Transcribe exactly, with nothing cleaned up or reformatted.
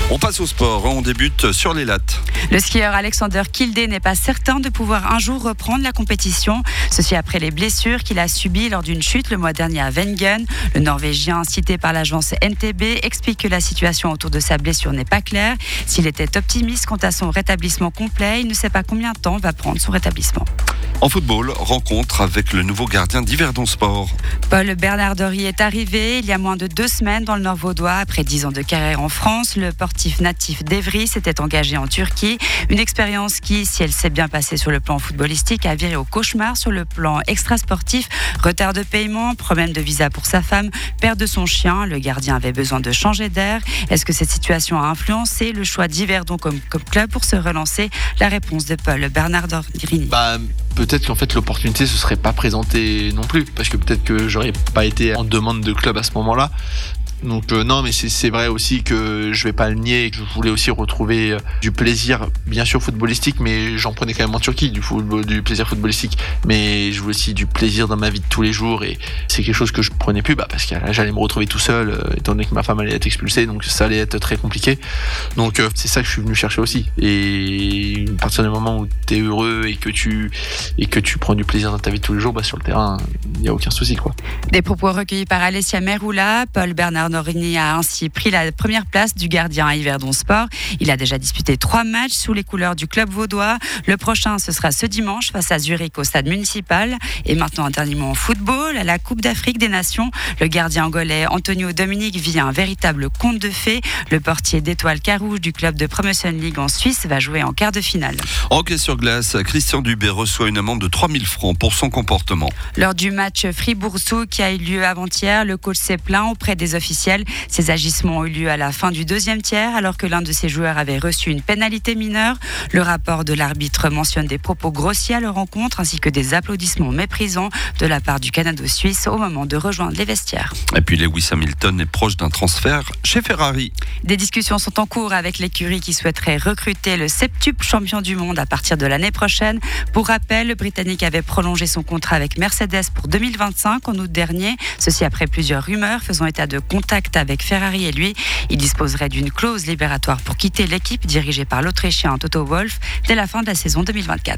On passe au sport, on débute sur les lattes. Le skieur Alexander Kilde n'est pas certain de pouvoir un jour reprendre la compétition. Ceci après les blessures qu'il a subies lors d'une chute le mois dernier à Wengen. Le Norvégien, cité par l'agence N T B, explique que la situation autour de sa blessure n'est pas claire. S'il était optimiste quant à son rétablissement complet, il ne sait pas combien de temps va prendre son rétablissement. En football, rencontre avec le nouveau gardien d'Yverdon Sport. Paul Bernardory est arrivé il y a moins de deux semaines dans le Nord vaudois. Après dix ans de carrière en France, le sportif natif d'Evry s'était engagé en Turquie. Une expérience qui, si elle s'est bien passée sur le plan footballistique, a viré au cauchemar sur le plan extrasportif. Retard de paiement, problème de visa pour sa femme, perte de son chien. Le gardien avait besoin de changer d'air. Est-ce que cette situation a influencé le choix d'Yverdon comme, comme club pour se relancer? La réponse de Paul Bernardory. Bah, peut-être qu'en fait l'opportunité se serait pas présentée non plus, parce que peut-être que j'aurais pas été en demande de club à ce moment-là. Donc euh, non, mais c'est, c'est vrai aussi que je vais pas le nier, que je voulais aussi retrouver euh, du plaisir, bien sûr footballistique, mais j'en prenais quand même en Turquie, du football, du plaisir footballistique, mais je voulais aussi du plaisir dans ma vie de tous les jours, et c'est quelque chose que je prenais plus, bah, parce que là, j'allais me retrouver tout seul, euh, étant donné que ma femme allait être expulsée, donc ça allait être très compliqué. Donc euh, c'est ça que je suis venu chercher aussi. Et à partir du moment où t'es heureux et que tu et que tu prends du plaisir dans ta vie de tous les jours, bah, sur le terrain, il y a aucun souci, quoi. Des propos recueillis par Alessia Meroula. Paul Bernardory a ainsi pris la première place du gardien à Yverdon Sport. Il a déjà disputé trois matchs sous les couleurs du club vaudois. Le prochain, ce sera ce dimanche face à Zurich au stade municipal. Et maintenant, un dernier mot en football. À la Coupe d'Afrique des Nations, le gardien angolais Antonio Dominique vit un véritable conte de fées. Le portier d'Étoile Carouge du club de Promotion League en Suisse va jouer en quart de finale. Hockey sur glace, Christian Dubé reçoit une amende de trois mille francs pour son comportement. Lors du match Fribourg-Soult qui a eu lieu avant-hier, le coach s'est plaint auprès des officiels. Ces agissements ont eu lieu à la fin du deuxième tiers, alors que l'un de ses joueurs avait reçu une pénalité mineure. Le rapport de l'arbitre mentionne des propos grossiers à leur rencontre, ainsi que des applaudissements méprisants de la part du Canado-Suisse au moment de rejoindre les vestiaires. Et puis Lewis Hamilton est proche d'un transfert chez Ferrari. Des discussions sont en cours avec l'écurie qui souhaiterait recruter le septuple champion du monde à partir de l'année prochaine. Pour rappel, le Britannique avait prolongé son contrat avec Mercedes pour deux mille vingt-cinq en août dernier. Ceci après plusieurs rumeurs faisant état de contact avec Ferrari et lui. Il disposerait d'une clause libératoire pour quitter l'équipe dirigée par l'Autrichien Toto Wolff dès la fin de la saison deux mille vingt-quatre.